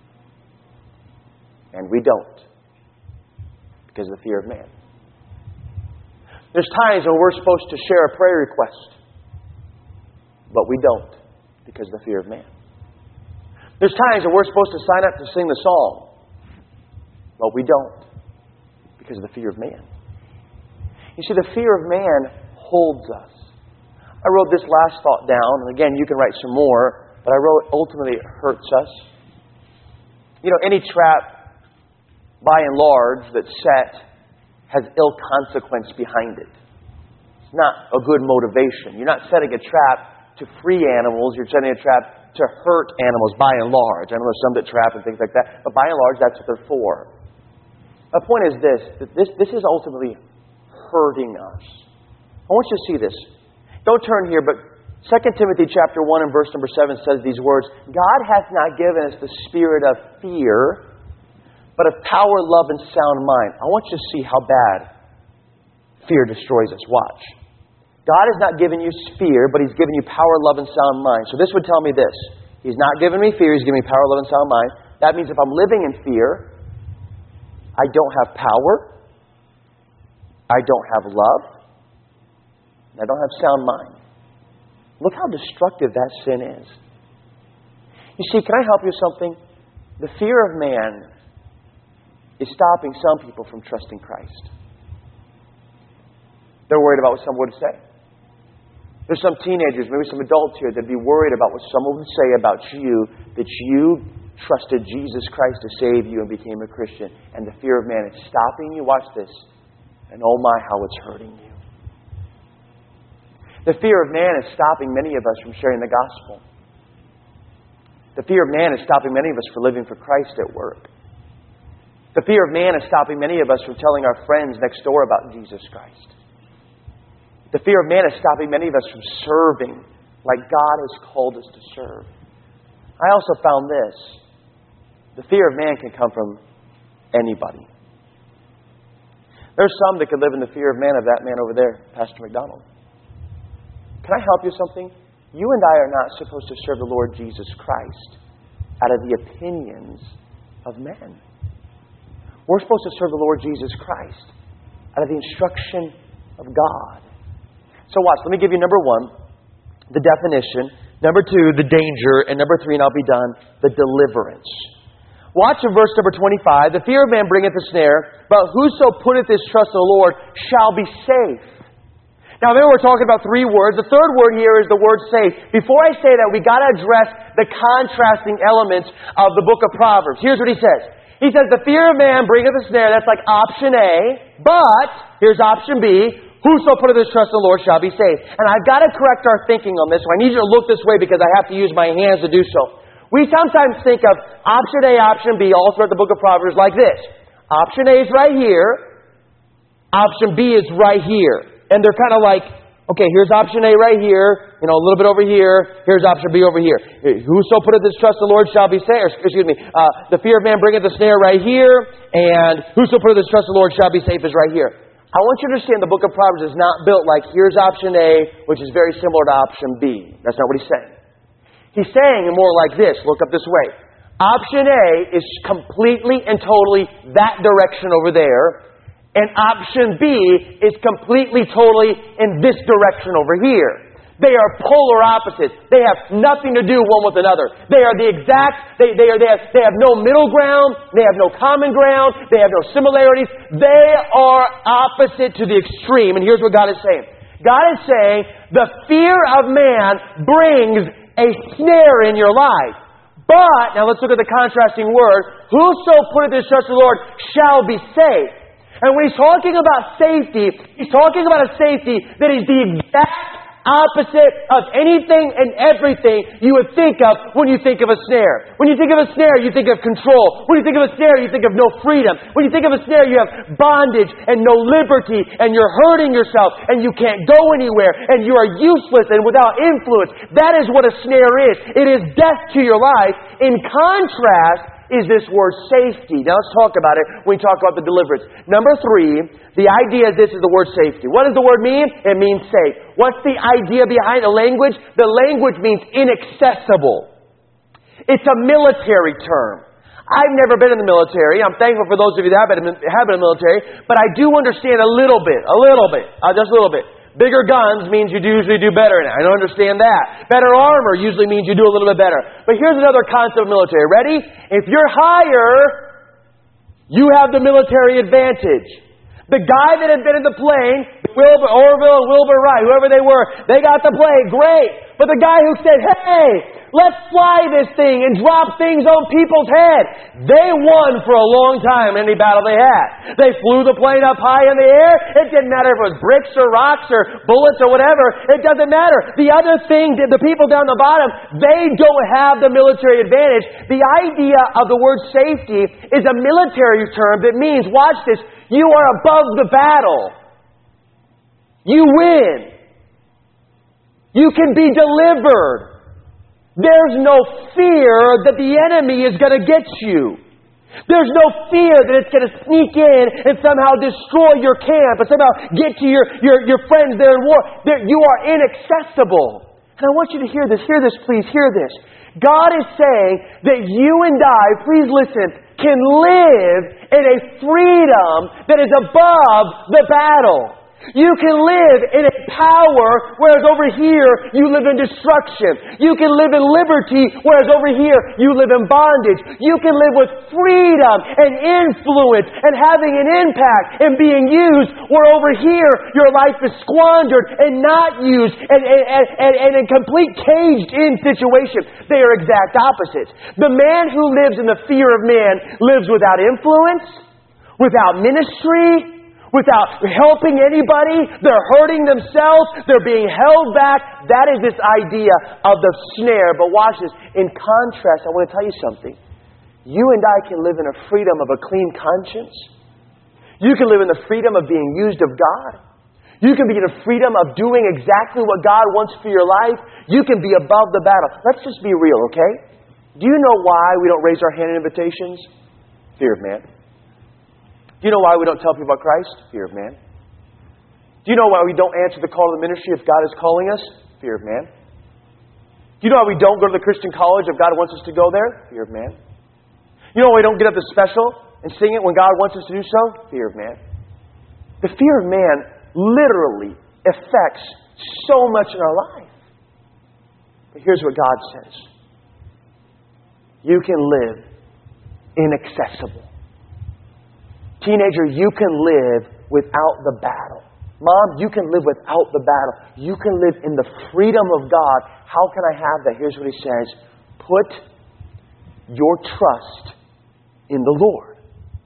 S2: And we don't. Because of the fear of man. There's times when we're supposed to share a prayer request. But we don't. Because of the fear of man. There's times when we're supposed to sign up to sing the song. But we don't. Because of the fear of man. You see, the fear of man holds us. I wrote this last thought down. And again, you can write some more. But I wrote, ultimately, it hurts us. Any trap, by and large, that's set has ill consequence behind it. It's not a good motivation. You're not setting a trap to free animals. You're setting a trap to hurt animals, by and large. I know there's some that trap and things like that, but by and large, that's what they're for. My point is this is ultimately hurting us. I want you to see this. Don't turn here, but 2 Timothy chapter 1 and verse number 7 says these words, God hath not given us the spirit of fear, but of power, love, and sound mind. I want you to see how bad fear destroys us. Watch. God has not given you fear, but He's given you power, love, and sound mind. So this would tell me this. He's not giving me fear, He's giving me power, love, and sound mind. That means if I'm living in fear, I don't have power, I don't have love, and I don't have sound mind. Look how destructive that sin is. You see, can I help you with something? The fear of man is stopping some people from trusting Christ. They're worried about what someone would say. There's some teenagers, maybe some adults here, that'd be worried about what someone would say about you, that you trusted Jesus Christ to save you and became a Christian. And the fear of man is stopping you. Watch this. And oh my, how it's hurting you. The fear of man is stopping many of us from sharing the gospel. The fear of man is stopping many of us from living for Christ at work. The fear of man is stopping many of us from telling our friends next door about Jesus Christ. The fear of man is stopping many of us from serving like God has called us to serve. I also found this. The fear of man can come from anybody. There's some that could live in the fear of man of that man over there, Pastor McDonald. Can I help you with something? You and I are not supposed to serve the Lord Jesus Christ out of the opinions of men. We're supposed to serve the Lord Jesus Christ out of the instruction of God. So watch, let me give you number 1, the definition. Number 2, the danger. And number 3, and I'll be done, the deliverance. Watch in verse number 25. The fear of man bringeth a snare, but whoso putteth his trust in the Lord shall be safe. Now there we're talking about 3 words. The third word here is the word safe. Before I say that, we got to address the contrasting elements of the book of Proverbs. Here's what he says. He says, the fear of man bringeth a snare. That's like option A. But, here's option B. Whoso putteth his trust in the Lord shall be saved. And I've got to correct our thinking on this. So I need you to look this way because I have to use my hands to do so. We sometimes think of option A, option B, all throughout the book of Proverbs like this. Option A is right here. Option B is right here. And they're kind of like, okay, here's option A right here, a little bit over here. Here's option B over here. Whoso putteth his trust in the Lord shall be saved. The fear of man bringeth the snare right here. And whoso putteth his trust in the Lord shall be safe is right here. I want you to understand the book of Proverbs is not built like here's option A, which is very similar to option B. That's not what he's saying. He's saying more like this. Look up this way. Option A is completely and totally that direction over there. And option B is completely, totally in this direction over here. They are polar opposites. They have nothing to do one with another. They are the exact, they have no middle ground. They have no common ground. They have no similarities. They are opposite to the extreme. And here's what God is saying. God is saying the fear of man brings a snare in your life. But, now let's look at the contrasting word. Whoso putteth his trust in the Lord shall be saved. And when he's talking about safety, he's talking about a safety that is the exact opposite of anything and everything you would think of when you think of a snare. When you think of a snare, you think of control. When you think of a snare, you think of no freedom. When you think of a snare, you have bondage and no liberty, and you're hurting yourself, and you can't go anywhere, and you are useless and without influence. That is what a snare is. It is death to your life. In contrast is this word safety. Now let's talk about it when we talk about the deliverance. Number 3, the idea of this is the word safety. What does the word mean? It means safe. What's the idea behind the language? The language means inaccessible. It's a military term. I've never been in the military. I'm thankful for those of you that have been in the military, but I do understand a little bit, just a little bit. Bigger guns means you usually do better in it. I don't understand that. Better armor usually means you do a little bit better. But here's another concept of military. Ready? If you're higher, you have the military advantage. The guy that had been in the plane, Orville and Wilbur Wright, whoever they were, they got the plane. Great. But the guy who said, hey, Let's fly this thing and drop things on people's heads. They won for a long time in any battle they had. They flew the plane up high in the air. It didn't matter if it was bricks or rocks or bullets or whatever. It doesn't matter. The other thing, the people down the bottom, they don't have the military advantage. The idea of the word safety is a military term that means, watch this, you are above the battle. You win. You can be delivered. There's no fear that the enemy is going to get you. There's no fear that it's going to sneak in and somehow destroy your camp and somehow get to your friends there in war. You are inaccessible. And I want you to hear this. Hear this, please. Hear this. God is saying that you and I, please listen, can live in a freedom that is above the battle. You can live in a power, whereas over here, you live in destruction. You can live in liberty, whereas over here, you live in bondage. You can live with freedom and influence and having an impact and being used, where over here, your life is squandered and not used and in complete caged-in situation. They are exact opposites. The man who lives in the fear of man lives without influence, without ministry, without helping anybody. They're hurting themselves. They're being held back. That is this idea of the snare. But watch this. In contrast, I want to tell you something. You and I can live in a freedom of a clean conscience. You can live in the freedom of being used of God. You can be in the freedom of doing exactly what God wants for your life. You can be above the battle. Let's just be real, okay? Do you know why we don't raise our hand in invitations? Fear of man. Do you know why we don't tell people about Christ? Fear of man. Do you know why we don't answer the call to the ministry if God is calling us? Fear of man. Do you know why we don't go to the Christian college if God wants us to go there? Fear of man. You know why we don't get up the special and sing it when God wants us to do so? Fear of man. The fear of man literally affects so much in our life. But here's what God says. You can live inaccessible. Teenager, you can live without the battle. Mom, you can live without the battle. You can live in the freedom of God. How can I have that? Here's what he says. Put your trust in the Lord.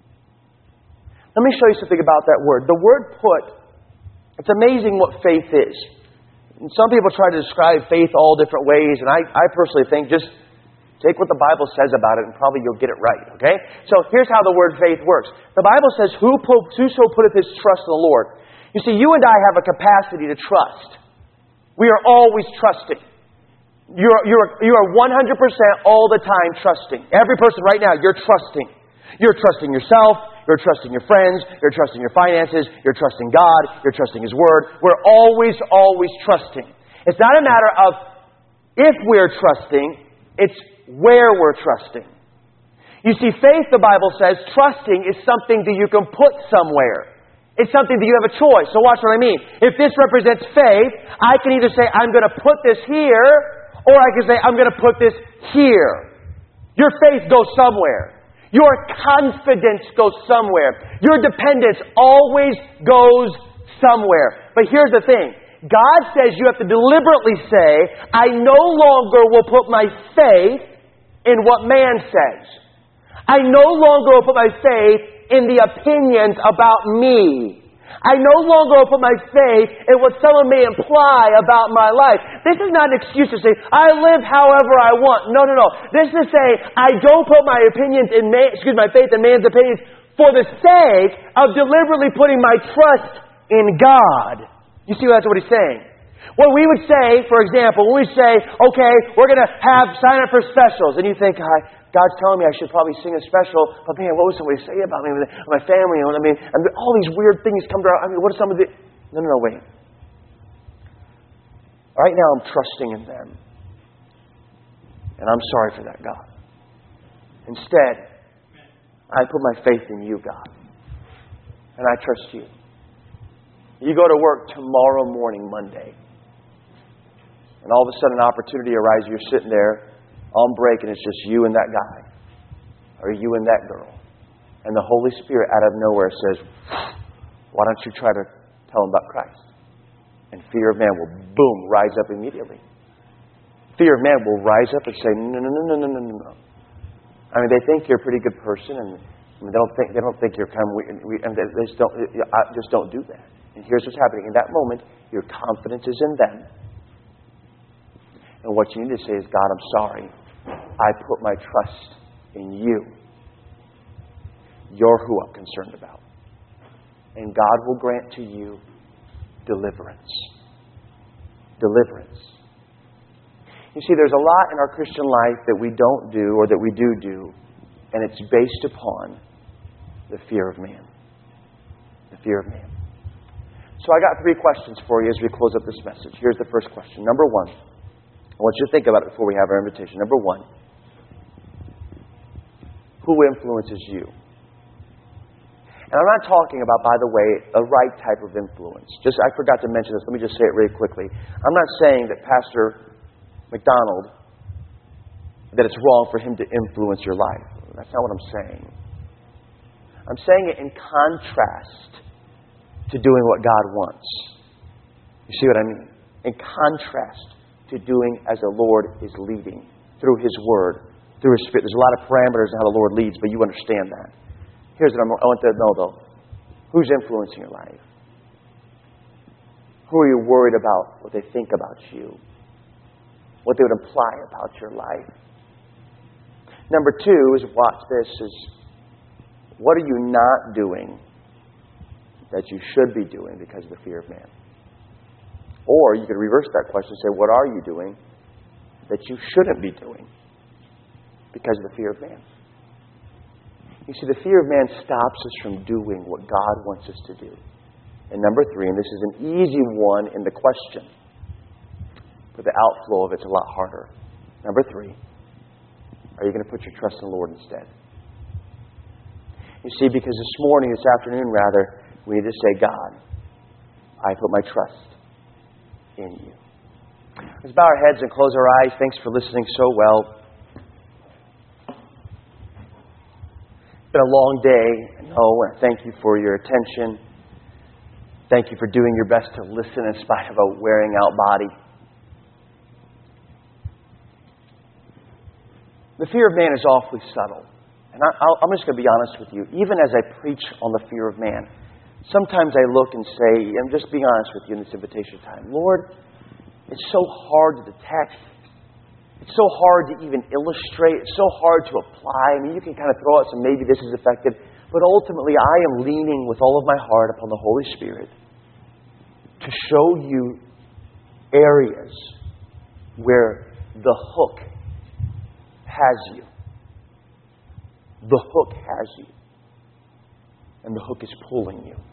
S2: Let me show you something about that word. The word put, it's amazing what faith is. And some people try to describe faith all different ways, and I personally think just take what the Bible says about it and probably you'll get it right, okay? So here's how the word faith works. The Bible says, whoso putteth his trust in the Lord. You see, you and I have a capacity to trust. We are always trusting. You are 100% all the time trusting. Every person right now, you're trusting. You're trusting yourself. You're trusting your friends. You're trusting your finances. You're trusting God. You're trusting His Word. We're always trusting. It's not a matter of if we're trusting, it's where we're trusting. You see, faith, the Bible says, trusting is something that you can put somewhere. It's something that you have a choice. So watch what I mean. If this represents faith, I can either say, I'm going to put this here, or I can say, I'm going to put this here. Your faith goes somewhere. Your confidence goes somewhere. Your dependence always goes somewhere. But here's the thing. God says you have to deliberately say, I no longer will put my faith in what man says. I no longer will put my faith in the opinions about me. I no longer will put my faith in what someone may imply about my life. This is not an excuse to say, I live however I want. No. This is to say, I don't put my opinions in my faith in man's opinions for the sake of deliberately putting my trust in God. You see, that's what he's saying. What we would say, for example, when we say, okay, we're going to sign up for specials, and you think, God's telling me I should probably sing a special, but man, what would somebody say about me, my family? All these weird things come to what if somebody... No, wait. Right now I'm trusting in them. And I'm sorry for that, God. Instead, I put my faith in you, God. And I trust you. You go to work tomorrow morning, Monday, and all of a sudden an opportunity arises. You're sitting there on break and it's just you and that guy. Or you and that girl. And the Holy Spirit out of nowhere says, why don't you try to tell them about Christ? And fear of man will, boom, rise up immediately. Fear of man will rise up and say, no, no, no, no, no, no, no. I mean, they think you're a pretty good person, and they don't think you're kind of weird, and they just don't do that. And here's what's happening. In that moment, your confidence is in them. And what you need to say is, God, I'm sorry. I put my trust in you. You're who I'm concerned about. And God will grant to you deliverance. Deliverance. You see, there's a lot in our Christian life that we don't do or that we do, and it's based upon the fear of man. The fear of man. So I got 3 questions for you as we close up this message. Here's the first question. Number 1. I want you to think about it before we have our invitation. Number 1. Who influences you? And I'm not talking about, by the way, a right type of influence. I forgot to mention this. Let me just say it really quickly. I'm not saying that Pastor McDonald, that it's wrong for him to influence your life. That's not what I'm saying. I'm saying it in contrast to doing what God wants. You see what I mean? In contrast to doing as the Lord is leading through His Word, through His Spirit. There's a lot of parameters in how the Lord leads, but you understand that. Here's what I want to know, though. Who's influencing your life? Who are you worried about, what they think about you? What they would imply about your life? Number 2 is, watch this, is what are you not doing that you should be doing because of the fear of man? Or you could reverse that question and say, what are you doing that you shouldn't be doing because of the fear of man? You see, the fear of man stops us from doing what God wants us to do. And number 3, and this is an easy one in the question, but the outflow of it's a lot harder. Number 3, are you going to put your trust in the Lord instead? You see, because this afternoon, we need to say, God, I put my trust in you. Let's bow our heads and close our eyes. Thanks for listening so well. It's been a long day, I know, and thank you for your attention. Thank you for doing your best to listen in spite of a wearing out body. The fear of man is awfully subtle. And I'm just going to be honest with you. Even as I preach on the fear of man, sometimes I look and say, I'm just being honest with you in this invitation time, Lord, it's so hard to detect. It's so hard to even illustrate. It's so hard to apply. I mean, you can kind of throw out some, maybe this is effective. But ultimately, I am leaning with all of my heart upon the Holy Spirit to show you areas where the hook has you. The hook has you. And the hook is pulling you.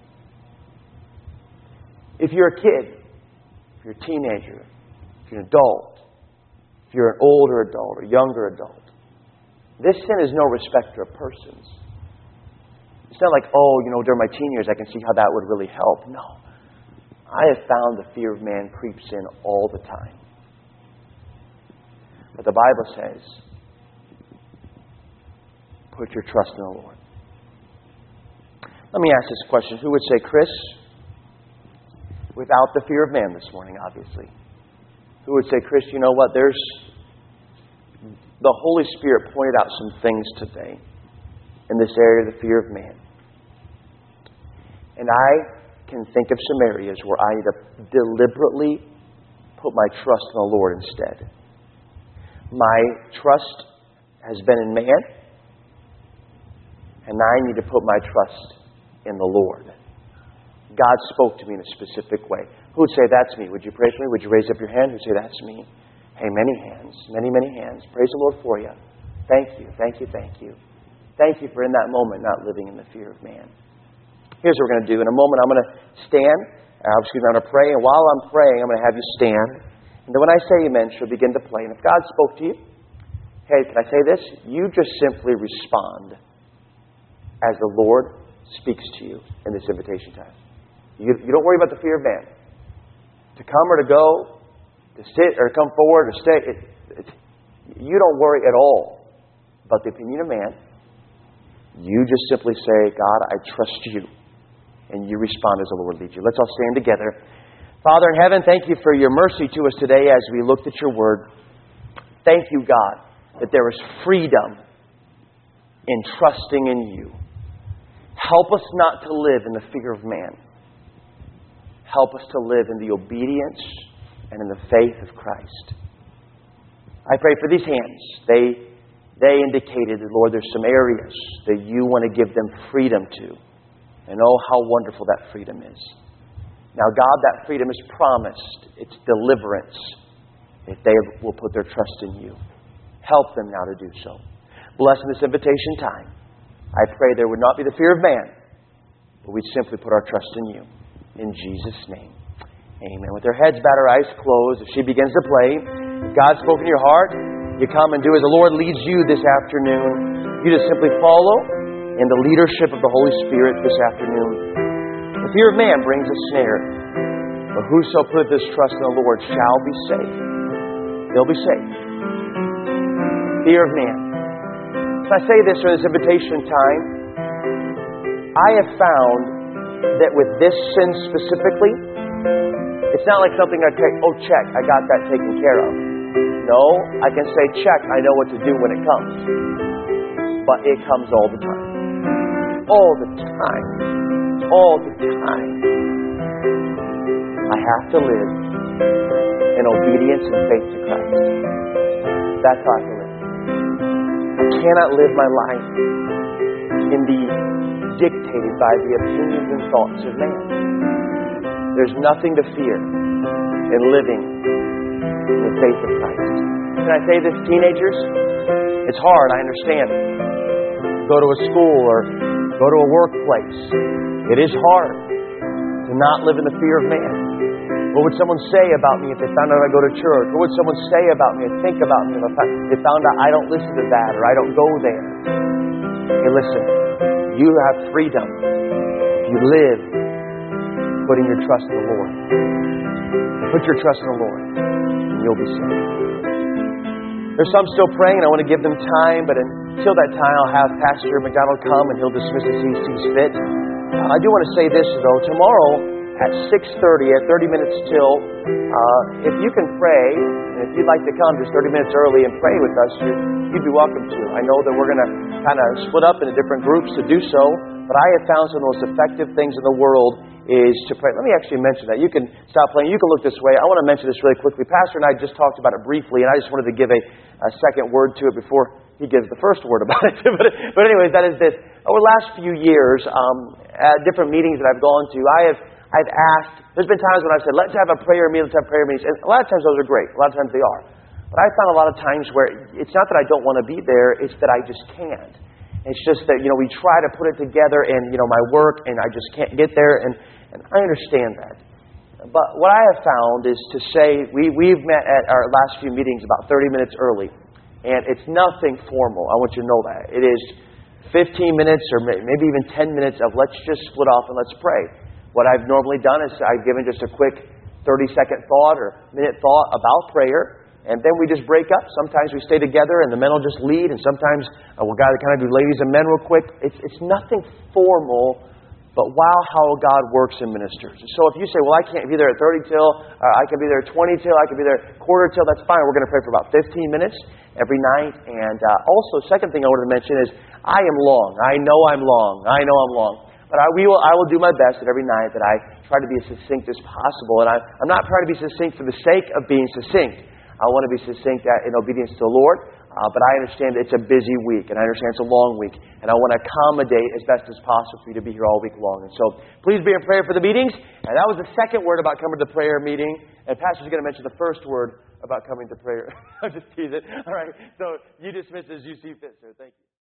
S2: If you're a kid, if you're a teenager, if you're an adult, if you're an older adult or younger adult, this sin is no respecter of persons. It's not like, during my teen years I can see how that would really help. No. I have found the fear of man creeps in all the time. But the Bible says, put your trust in the Lord. Let me ask this question. Who would say, Chris, without the fear of man this morning, obviously, who would say, Chris, you know what? The Holy Spirit pointed out some things today in this area of the fear of man. And I can think of some areas where I need to deliberately put my trust in the Lord instead. My trust has been in man, and I need to put my trust in the Lord. God spoke to me in a specific way. Who would say, that's me? Would you pray for me? Would you raise up your hand? Who would say, that's me? Hey, many hands. Many, many hands. Praise the Lord for you. Thank you. Thank you. Thank you. Thank you for in that moment not living in the fear of man. Here's what we're going to do. In a moment, I'm going to stand. I'm going to pray. And while I'm praying, I'm going to have you stand. And then when I say amen, she'll begin to play. And if God spoke to you, hey, can I say this? You just simply respond as the Lord speaks to you in this invitation time. You don't worry about the fear of man. To come or to go, to sit or to come forward or stay. You don't worry at all about the opinion of man. You just simply say, God, I trust you. And you respond as the Lord leads you. Let's all stand together. Father in heaven, thank you for your mercy to us today as we looked at your word. thank you, God, that there is freedom in trusting in you. Help us not to live in the fear of man. Help us to live in the obedience and in the faith of Christ. I pray for these hands. They indicated that, Lord, there's some areas that you want to give them freedom to. And oh, how wonderful that freedom is. Now, God, that freedom is promised. It's deliverance if they will put their trust in you. Help them now to do so. Bless in this invitation time. I pray there would not be the fear of man, but we'd simply put our trust in you. In Jesus' name. Amen. With their heads bowed, our eyes closed, if she begins to play, if God's spoken to your heart, you come and do as the Lord leads you this afternoon. You just simply follow in the leadership of the Holy Spirit this afternoon. The fear of man brings a snare, but whoso putteth his trust in the Lord shall be safe. They'll be safe. Fear of man. So I say this for this invitation time. I have found that with this sin specifically, it's not like something I take, oh, check, I got that taken care of. No, I can say, check, I know what to do when it comes. But it comes all the time. All the time. All the time. I have to live in obedience and faith to Christ. That's how I have to live. I cannot live my life and be dictated by the opinions and thoughts of man. There's nothing to fear in living in the faith of Christ. Can I say this, teenagers? It's hard, I understand. Go to a school or go to a workplace. It is hard to not live in the fear of man. What would someone say about me if they found out I go to church? What would someone say about me or think about me if they found out I don't listen to that or I don't go there? Hey, listen. You have freedom if you live putting your trust in the Lord. Put your trust in the Lord, and you'll be saved. There's some still praying, and I want to give them time, but until that time, I'll have Pastor McDonald come, and he'll dismiss as he sees fit. I do want to say this, though. Tomorrow at 6:30, at 30 minutes till, if you can pray, and if you'd like to come just 30 minutes early and pray with us, you'd be welcome to. I know that we're going to kind of split up into different groups to do so, but I have found some of the most effective things in the world is to pray. Let me actually mention that. You can stop playing. You can look this way. I want to mention this really quickly. Pastor and I just talked about it briefly, and I just wanted to give a second word to it before he gives the first word about it. but anyways, that is this. Over the last few years, at different meetings that I've gone to, I've asked, there's been times when I've said, let's have a prayer meeting, let's have prayer meetings. And a lot of times those are great. A lot of times they are. But I found a lot of times where it's not that I don't want to be there, it's that I just can't. It's just that, we try to put it together and, my work, and I just can't get there, and I understand that. But what I have found is to say, we've met at our last few meetings about 30 minutes early, and it's nothing formal. I want you to know that. It is 15 minutes or maybe even 10 minutes of let's just split off and let's pray. What I've normally done is I've given just a quick 30-second thought or minute thought about prayer, and then we just break up. Sometimes we stay together and the men will just lead, and sometimes we'll kind of do ladies and men real quick. It's nothing formal, but wow, how God works and ministers. So if you say, well, I can't be there at 30 till, I can be there at 20 till, I can be there quarter till, that's fine. We're going to pray for about 15 minutes every night. And also, second thing I wanted to mention is I am long. I know I'm long. But I will do my best that every night that I try to be as succinct as possible. And I'm not trying to be succinct for the sake of being succinct. I want to be succinct in obedience to the Lord. But I understand it's a busy week, and I understand it's a long week. And I want to accommodate as best as possible for you to be here all week long. And so please be in prayer for the meetings. And that was the second word about coming to the prayer meeting. And Pastor's going to mention the first word about coming to prayer. I'm just teasing. All right. So you dismiss as you see fit, sir. Thank you.